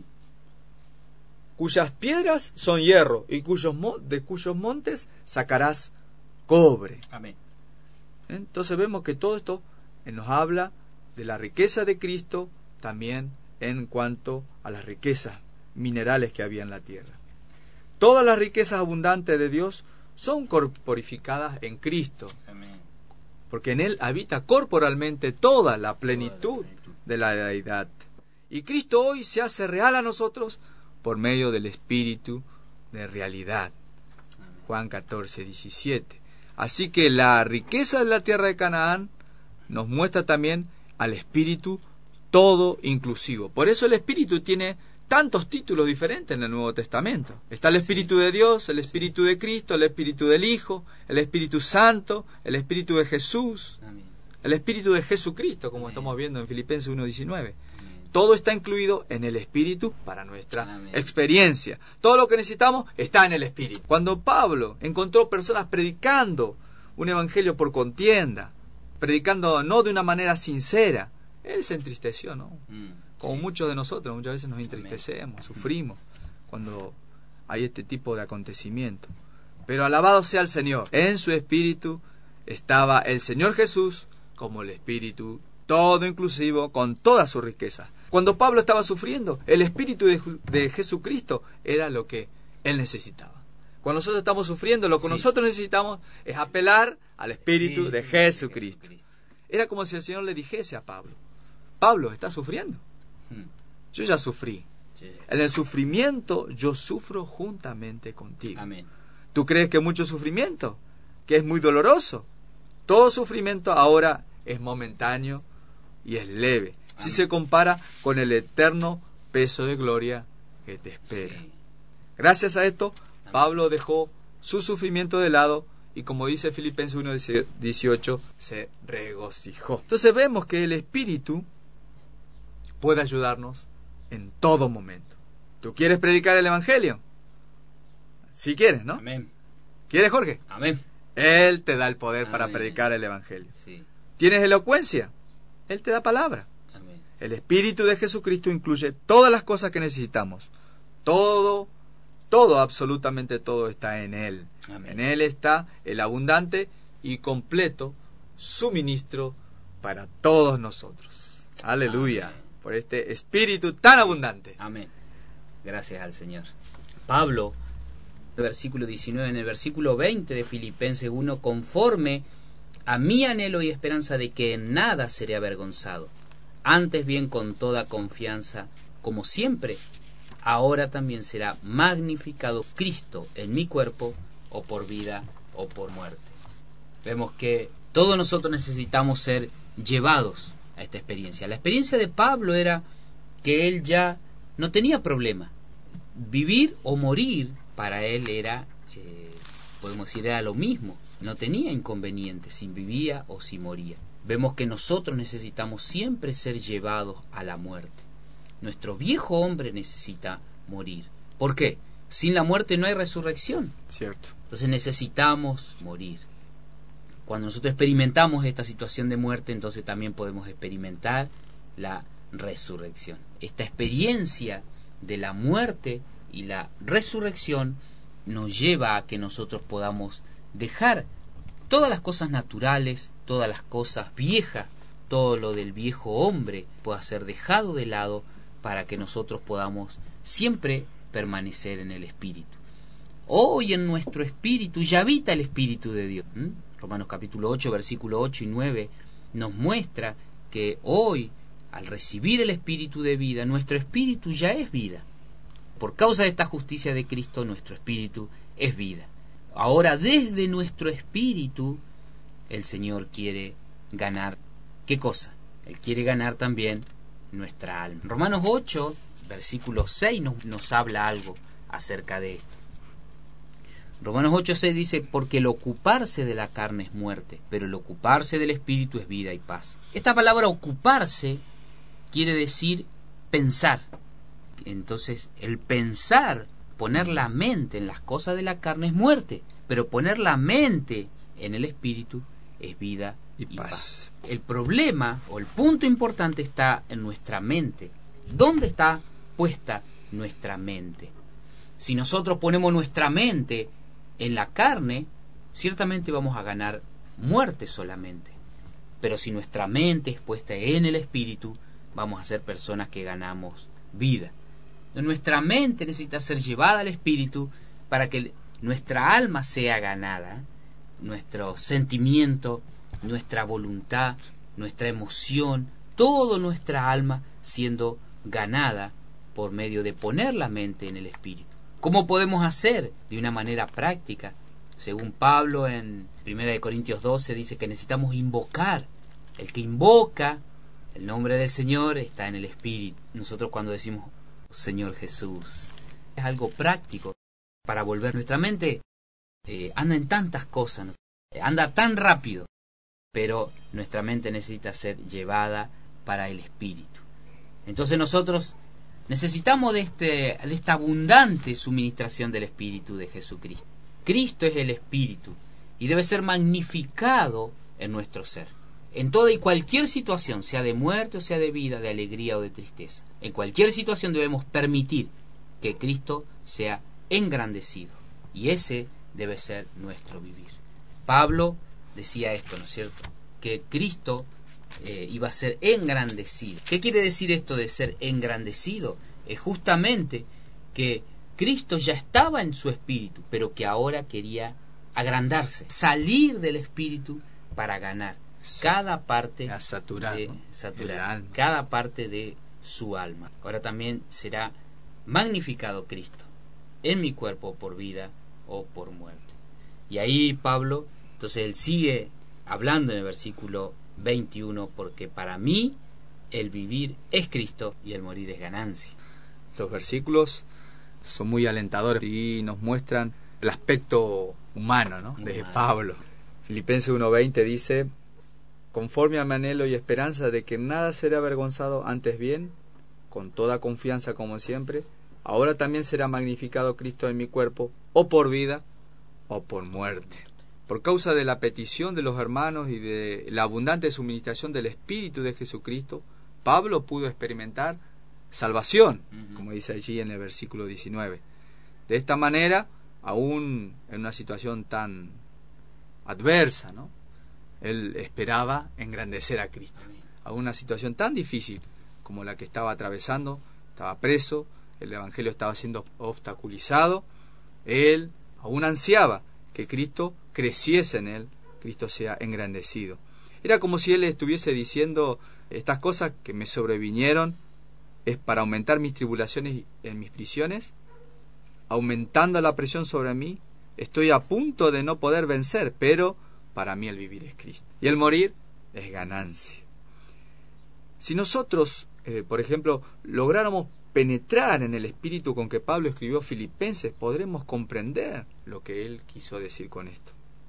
Cuyas piedras son hierro y cuyos de cuyos montes sacarás cobre. Amén. Entonces vemos que todo esto nos habla de la riqueza de Cristo, también en cuanto a las riquezas minerales que había en la tierra. Todas las riquezas abundantes de Dios son corporificadas en Cristo. Amén. Porque en Él habita corporalmente toda la plenitud de la deidad. Y Cristo hoy se hace real a nosotros por medio del Espíritu de realidad. Juan catorce, diecisiete. Así que la riqueza de la tierra de Canaán nos muestra también al Espíritu todo inclusivo. Por eso el Espíritu tiene tantos títulos diferentes en el Nuevo Testamento. Está el Espíritu de Dios, el Espíritu de Cristo, el Espíritu del Hijo, el Espíritu Santo, el Espíritu de Jesús, Amén. El Espíritu de Jesucristo, como Amén. Estamos viendo en Filipenses uno diecinueve. Todo está incluido en el Espíritu para nuestra Amén. Experiencia. Todo lo que necesitamos está en el Espíritu. Cuando Pablo encontró personas predicando un evangelio por contienda, predicando no de una manera sincera, él se entristeció, ¿no? Mm, Como sí. muchos de nosotros, muchas veces nos entristecemos, Amén. Sufrimos cuando hay este tipo de acontecimiento. Pero alabado sea el Señor. En su Espíritu estaba el Señor Jesús como el Espíritu todo inclusivo con toda su riqueza. Cuando Pablo estaba sufriendo, el Espíritu de, de Jesucristo era lo que él necesitaba. Cuando nosotros estamos sufriendo, lo que sí. nosotros necesitamos es apelar al Espíritu sí, de Jesucristo. Jesucristo. Era como si el Señor le dijese a Pablo: Pablo, ¿estás sufriendo? Hmm. Yo ya sufrí. Sí. En el sufrimiento yo sufro juntamente contigo. Amén. ¿Tú crees que mucho sufrimiento? ¿Que es muy doloroso? Todo sufrimiento ahora es momentáneo y es leve. Si se compara con el eterno peso de gloria que te espera. Sí. Gracias a esto, Amén. Pablo dejó su sufrimiento de lado y, como dice Filipenses uno dieciocho, se regocijó. Entonces vemos que el Espíritu puede ayudarnos en todo momento. ¿Tú quieres predicar el Evangelio? Si quieres, ¿no? Amén. ¿Quieres, Jorge? Amén. Él te da el poder Amén. Para predicar el Evangelio. Sí. ¿Tienes elocuencia? Él te da palabra. Amén. El Espíritu de Jesucristo incluye todas las cosas que necesitamos. Todo, todo, absolutamente todo está en Él. Amén. En Él está el abundante y completo suministro para todos nosotros. Aleluya. Amén. Por este Espíritu tan abundante. Amén. Gracias al Señor. Pablo, versículo diecinueve, en el versículo veinte de Filipenses uno, conforme a mi anhelo y esperanza de que en nada seré avergonzado, antes bien con toda confianza, como siempre, ahora también será magnificado Cristo en mi cuerpo, o por vida o por muerte. Vemos que todos nosotros necesitamos ser llevados a esta experiencia. La experiencia de Pablo era que él ya no tenía problema. Vivir o morir para él era, eh, podemos decir, era lo mismo. No tenía inconveniente si vivía o si moría. Vemos que nosotros necesitamos siempre ser llevados a la muerte. Nuestro viejo hombre necesita morir. ¿Por qué? Sin la muerte no hay resurrección. Cierto. Entonces necesitamos morir. Cuando nosotros experimentamos esta situación de muerte, entonces también podemos experimentar la resurrección. Esta experiencia de la muerte y la resurrección nos lleva a que nosotros podamos dejar todas las cosas naturales, todas las cosas viejas, todo lo del viejo hombre pueda ser dejado de lado para que nosotros podamos siempre permanecer en el Espíritu. Hoy en nuestro espíritu ya habita el Espíritu de Dios. ¿Mm? Romanos capítulo ocho, versículo ocho y nueve nos muestra que hoy al recibir el espíritu de vida, nuestro espíritu ya es vida. Por causa de esta justicia de Cristo, nuestro espíritu es vida. Ahora, desde nuestro espíritu, el Señor quiere ganar, ¿qué cosa? Él quiere ganar también nuestra alma. Romanos ocho, versículo seis, nos, nos habla algo acerca de esto. Romanos ocho seis dice: porque el ocuparse de la carne es muerte, pero el ocuparse del espíritu es vida y paz. Esta palabra ocuparse quiere decir pensar. Entonces, el pensar, poner la mente en las cosas de la carne es muerte, pero poner la mente en el espíritu es vida y, y paz. paz. El problema o el punto importante está en nuestra mente. ¿Dónde está puesta nuestra mente? Si nosotros ponemos nuestra mente en la carne, ciertamente vamos a ganar muerte solamente. Pero si nuestra mente es puesta en el espíritu, vamos a ser personas que ganamos vida. Nuestra mente necesita ser llevada al espíritu para que nuestra alma sea ganada, nuestro sentimiento, nuestra voluntad, nuestra emoción, toda nuestra alma siendo ganada por medio de poner la mente en el espíritu. ¿Cómo podemos hacer? De una manera práctica. Según Pablo en primera de Corintios doce dice que necesitamos invocar. El que invoca el nombre del Señor está en el espíritu. Nosotros cuando decimos Señor Jesús, es algo práctico para volver. Nuestra mente eh, anda en tantas cosas, ¿no? Anda tan rápido, pero nuestra mente necesita ser llevada para el espíritu. Entonces nosotros necesitamos de, este, de esta abundante suministración del espíritu de Jesucristo. Cristo es el espíritu y debe ser magnificado en nuestro ser. En toda y cualquier situación, sea de muerte o sea de vida, de alegría o de tristeza, en cualquier situación debemos permitir que Cristo sea engrandecido. Y ese debe ser nuestro vivir. Pablo decía esto, ¿no es cierto? Que Cristo eh, iba a ser engrandecido. ¿Qué quiere decir esto de ser engrandecido? Es justamente que Cristo ya estaba en su espíritu, pero que ahora quería agrandarse, salir del espíritu para ganar cada parte a saturar, de ¿no? saturar cada parte de su alma. Ahora también será magnificado Cristo en mi cuerpo por vida o por muerte. Y ahí Pablo, entonces él sigue hablando en el versículo veintiuno: porque para mí el vivir es Cristo y el morir es ganancia. Estos versículos son muy alentadores y nos muestran el aspecto humano, ¿no? de humano. Pablo. Filipenses uno veinte dice: conforme a mi anhelo y esperanza de que nada será avergonzado, antes bien, con toda confianza como siempre, ahora también será magnificado Cristo en mi cuerpo, o por vida o por muerte. Por causa de la petición de los hermanos y de la abundante suministración del Espíritu de Jesucristo, Pablo pudo experimentar salvación, uh-huh. como dice allí en el versículo diecinueve. De esta manera, aún en una situación tan adversa, ¿no? Él esperaba engrandecer a Cristo. A una situación tan difícil como la que estaba atravesando, estaba preso, el evangelio estaba siendo obstaculizado, él aún ansiaba que Cristo creciese en él, Cristo sea engrandecido. Era como si él estuviese diciendo: estas cosas que me sobrevinieron es para aumentar mis tribulaciones en mis prisiones, aumentando la presión sobre mí, estoy a punto de no poder vencer, pero para mí el vivir es Cristo y el morir es ganancia. Si nosotros, eh, por ejemplo, lográramos penetrar en el espíritu con que Pablo escribió Filipenses, podremos comprender lo que él quiso decir con esto.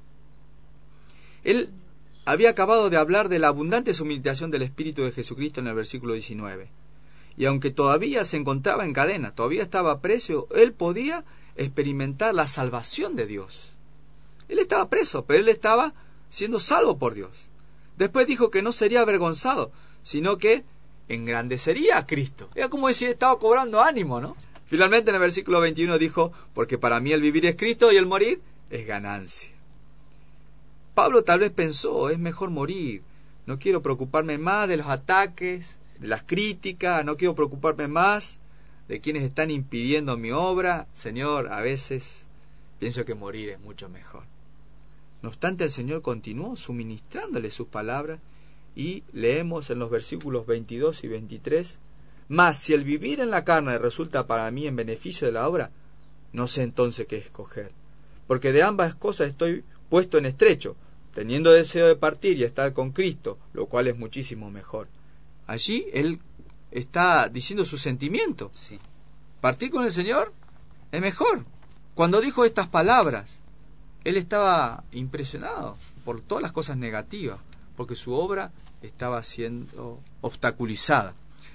Él había acabado de hablar de la abundante suministración del Espíritu de Jesucristo en el versículo diecinueve. Y aunque todavía se encontraba en cadena, todavía estaba preso, él podía experimentar la salvación de Dios. Él estaba preso, pero él estaba siendo salvo por Dios. Después dijo que no sería avergonzado, sino que engrandecería a Cristo. Era como decir, estaba cobrando ánimo, ¿no? Finalmente en el versículo veintiuno dijo: porque para mí el vivir es Cristo y el morir es ganancia. Pablo tal vez pensó: es mejor morir, no quiero preocuparme más de los ataques, de las críticas, no quiero preocuparme más de quienes están impidiendo mi obra. Señor, a veces pienso que morir es mucho mejor. No obstante, el Señor continuó suministrándole sus palabras y leemos en los versículos veintidós y veintitrés: mas si el vivir en la carne resulta para mí en beneficio de la obra, no sé entonces qué escoger, porque de ambas cosas estoy puesto en estrecho, teniendo deseo de partir y estar con Cristo, lo cual es muchísimo mejor. Allí él está diciendo su sentimiento. Sí. Partir con el Señor es mejor. Cuando dijo estas palabras, él estaba impresionado por todas las cosas negativas, porque su obra estaba siendo obstaculizada.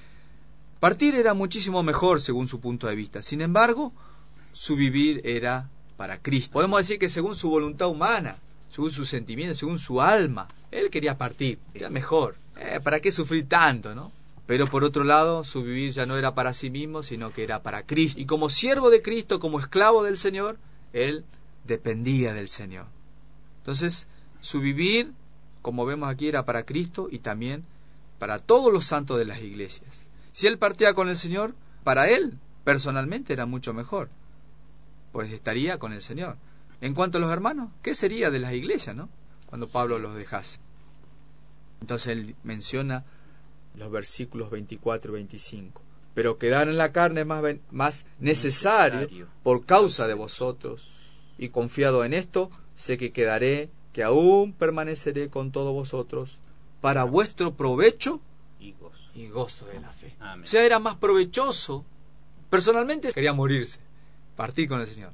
Partir era muchísimo mejor según su punto de vista. Sin embargo, su vivir era para Cristo. Podemos decir que según su voluntad humana, según sus sentimientos, según su alma, él quería partir. Era mejor. Eh, ¿Para qué sufrir tanto, no? Pero por otro lado, su vivir ya no era para sí mismo, sino que era para Cristo. Y como siervo de Cristo, como esclavo del Señor, él dependía del Señor. Entonces, su vivir, como vemos aquí, era para Cristo y también para todos los santos de las iglesias. Si él partía con el Señor, para él, personalmente, era mucho mejor, pues estaría con el Señor. En cuanto a los hermanos, ¿qué sería de las iglesias, no? Cuando Pablo los dejase. Entonces él menciona los versículos veinticuatro y veinticinco. Pero quedar en la carne es más, más necesario, necesario por causa de vosotros. Y confiado en esto, sé que quedaré, que aún permaneceré con todos vosotros, para vuestro provecho y gozo, y gozo de la fe. Amén. O sea, era más provechoso. Personalmente quería morirse, partir con el Señor.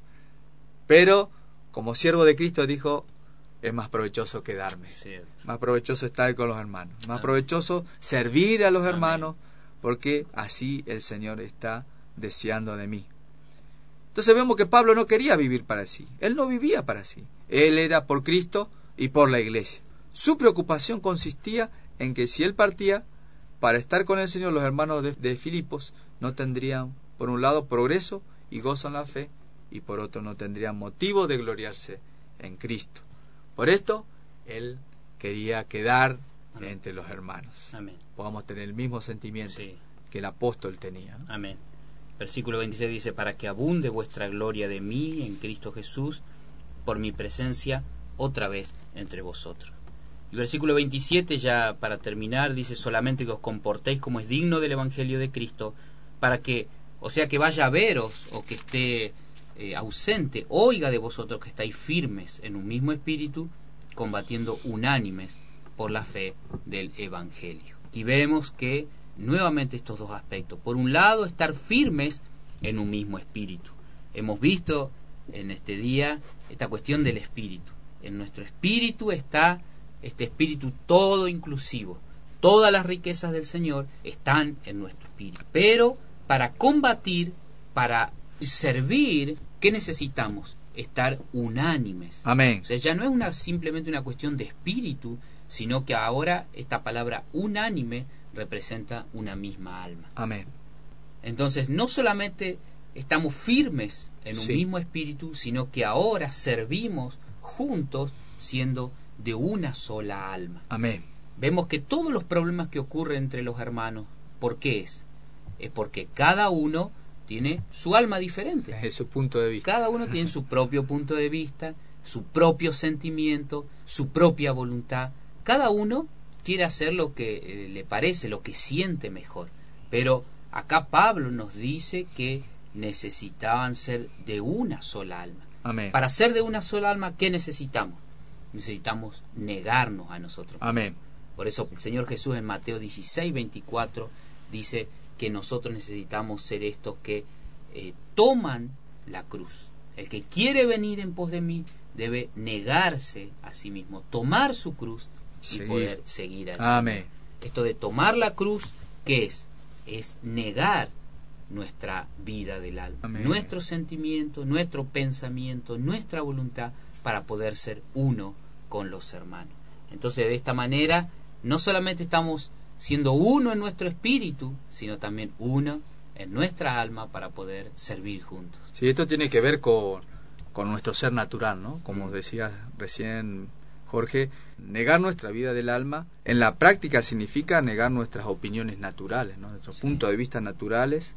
Pero como siervo de Cristo dijo, es más provechoso quedarme. Cierto. Más provechoso estar con los hermanos. Más Amén. provechoso servir a los Amén. hermanos, porque así el Señor está deseando de mí. Entonces vemos que Pablo no quería vivir para sí. Él no vivía para sí. Él era por Cristo y por la iglesia. Su preocupación consistía en que si él partía para estar con el Señor, los hermanos de, de Filipos no tendrían, por un lado, progreso y gozo en la fe, y por otro no tendrían motivo de gloriarse en Cristo. Por esto, él quería quedar Amén. Entre los hermanos. Amén. Podamos tener el mismo sentimiento sí. que el apóstol tenía, ¿no? Amén. Versículo veintiséis dice: para que abunde vuestra gloria de mí en Cristo Jesús, por mi presencia otra vez entre vosotros. Y versículo veintisiete, ya para terminar, dice: solamente que os comportéis como es digno del Evangelio de Cristo, para que, o sea, que vaya a veros o que esté eh, ausente, oiga de vosotros que estáis firmes en un mismo espíritu, combatiendo unánimes por la fe del Evangelio. Aquí vemos que nuevamente estos dos aspectos. Por un lado, estar firmes en un mismo espíritu. Hemos visto en este día esta cuestión del espíritu. En nuestro espíritu está este espíritu todo inclusivo. Todas las riquezas del Señor están en nuestro espíritu. Pero para combatir, para servir, ¿qué necesitamos? Estar unánimes. Amén. O sea, ya no es una, simplemente una cuestión de espíritu, sino que ahora esta palabra unánime representa una misma alma. Amén. Entonces, no solamente estamos firmes en un sí. mismo espíritu, sino que ahora servimos juntos siendo de una sola alma. Amén. Vemos que todos los problemas que ocurren entre los hermanos, ¿por qué es? Es porque cada uno tiene su alma diferente. Es su punto de vista. Cada uno tiene su propio punto de vista, su propio sentimiento, su propia voluntad. Cada uno quiere hacer lo que eh, le parece, lo que siente mejor. Pero acá Pablo nos dice que necesitaban ser de una sola alma. Amén. Para ser de una sola alma, ¿qué necesitamos? Necesitamos negarnos a nosotros. Amén. Por eso el Señor Jesús en Mateo dieciséis, veinticuatro dice que nosotros necesitamos ser estos que eh, toman la cruz. El que quiere venir en pos de mí debe negarse a sí mismo, tomar su cruz y seguir. poder seguir al Amén. Señor. Esto de tomar la cruz, ¿qué es? Es negar nuestra vida del alma, Amén. Nuestro sentimiento, nuestro pensamiento, nuestra voluntad, para poder ser uno con los hermanos. Entonces, de esta manera, no solamente estamos siendo uno en nuestro espíritu, sino también uno en nuestra alma para poder servir juntos. Sí, esto tiene que ver con, con nuestro ser natural, ¿no? Como decías recién, Jorge, negar nuestra vida del alma, en la práctica significa negar nuestras opiniones naturales, ¿no? Nuestros sí. puntos de vista naturales,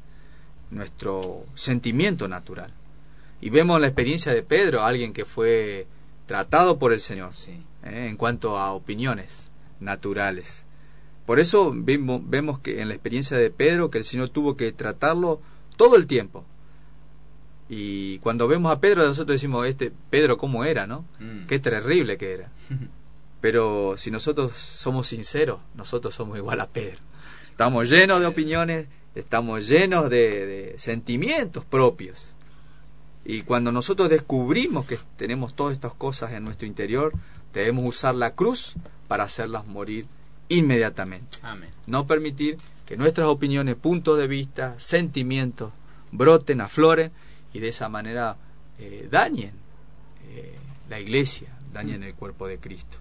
nuestro sentimiento natural. Y vemos la experiencia de Pedro, alguien que fue tratado por el Señor, sí. ¿eh? en cuanto a opiniones naturales. Por eso vemos, vemos que en la experiencia de Pedro, que el Señor tuvo que tratarlo todo el tiempo. Y cuando vemos a Pedro, nosotros decimos, este Pedro cómo era, ¿no? Mm. Qué terrible que era. Pero si nosotros somos sinceros, nosotros somos igual a Pedro. Estamos llenos de opiniones, estamos llenos de, de sentimientos propios. Y cuando nosotros descubrimos que tenemos todas estas cosas en nuestro interior, debemos usar la cruz para hacerlas morir inmediatamente. Amén. No permitir que nuestras opiniones, puntos de vista, sentimientos broten, afloren y de esa manera eh, dañen eh, la iglesia, dañen el cuerpo de Cristo.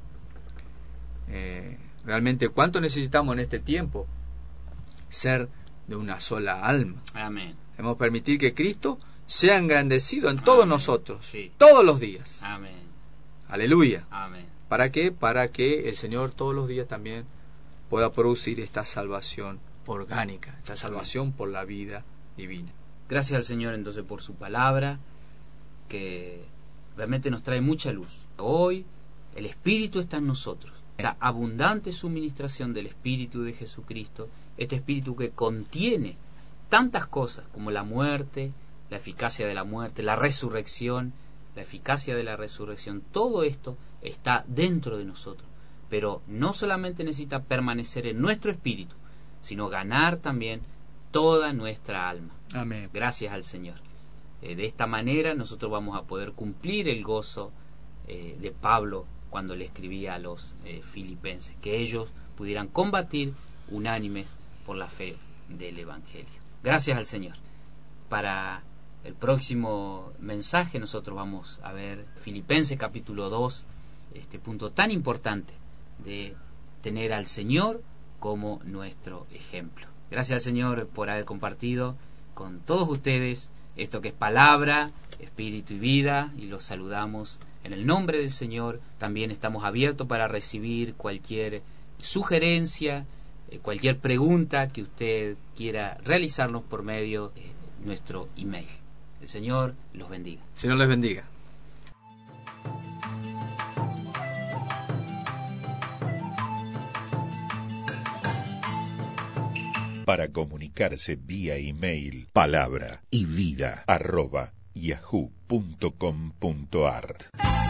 Eh, realmente, ¿cuánto necesitamos en este tiempo ser de una sola alma? Amén. Debemos permitir que Cristo sea engrandecido en todos Amén. Nosotros, Sí. todos los días. Amén. Aleluya. Amén. ¿Para qué? Para que el Señor todos los días también pueda producir esta salvación orgánica, esta salvación por la vida divina. Gracias al Señor entonces por su palabra, que realmente nos trae mucha luz. Hoy el Espíritu está en nosotros. La abundante suministración del Espíritu de Jesucristo, este Espíritu que contiene tantas cosas como la muerte, la eficacia de la muerte, la resurrección, la eficacia de la resurrección, todo esto está dentro de nosotros. Pero no solamente necesita permanecer en nuestro espíritu, sino ganar también toda nuestra alma. Amén. Gracias al Señor. Eh, de esta manera nosotros vamos a poder cumplir el gozo eh, de Pablo cuando le escribía a los eh, filipenses, que ellos pudieran combatir unánimes por la fe del Evangelio. Gracias al Señor. Para el próximo mensaje nosotros vamos a ver Filipenses capítulo dos, este punto tan importante de tener al Señor como nuestro ejemplo. Gracias al Señor por haber compartido con todos ustedes esto que es palabra, espíritu y vida, y los saludamos en el nombre del Señor. También estamos abiertos para recibir cualquier sugerencia, eh, cualquier pregunta que usted quiera realizarnos por medio de nuestro email. El Señor los bendiga. El Señor les bendiga. Para comunicarse vía email, palabra y vida arroba yahoo punto com punto ar.